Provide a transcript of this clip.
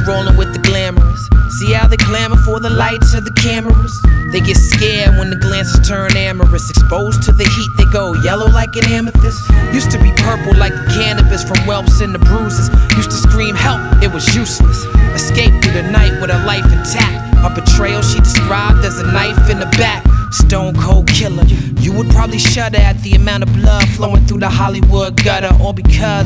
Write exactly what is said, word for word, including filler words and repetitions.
rolling with the glamorous. See how they clamor for the lights of the cameras? They get scared when the glances turn amorous. Exposed to the heat, they go yellow like an amethyst. Used to be purple like the cannabis from whelps and the bruises. Used to scream help, it was useless. Escaped through the night with her life intact. A betrayal she described as a knife in the back. Stone cold killer. You would probably shudder at the amount of blood flowing through the Hollywood gutter. All because